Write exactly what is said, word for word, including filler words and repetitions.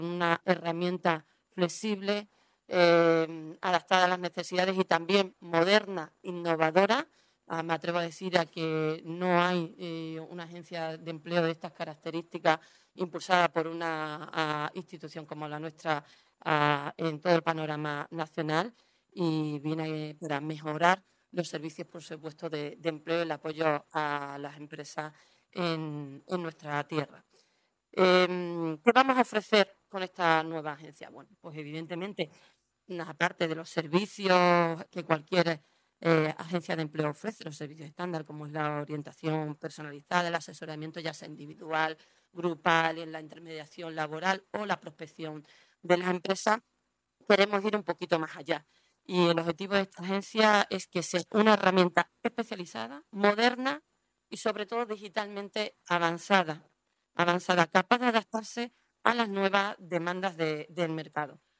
una herramienta flexible, eh, adaptada a las necesidades y también moderna, innovadora. Ah, me atrevo a decir a que no hay eh, una agencia de empleo de estas características impulsada por una a, institución como la nuestra a, en todo el panorama nacional, y viene para mejorar los servicios, por supuesto, de, de empleo y el apoyo a las empresas en, en nuestra tierra. Eh, ¿Qué vamos a ofrecer con esta nueva agencia? Bueno, pues evidentemente, aparte de los servicios que cualquier eh, agencia de empleo ofrece, los servicios estándar, como es la orientación personalizada, el asesoramiento ya sea individual, grupal, en la intermediación laboral o la prospección de las empresas, queremos ir un poquito más allá. Y el objetivo de esta agencia es que sea una herramienta especializada, moderna y sobre todo digitalmente avanzada, avanzada, capaz de adaptarse a las nuevas demandas de, del mercado.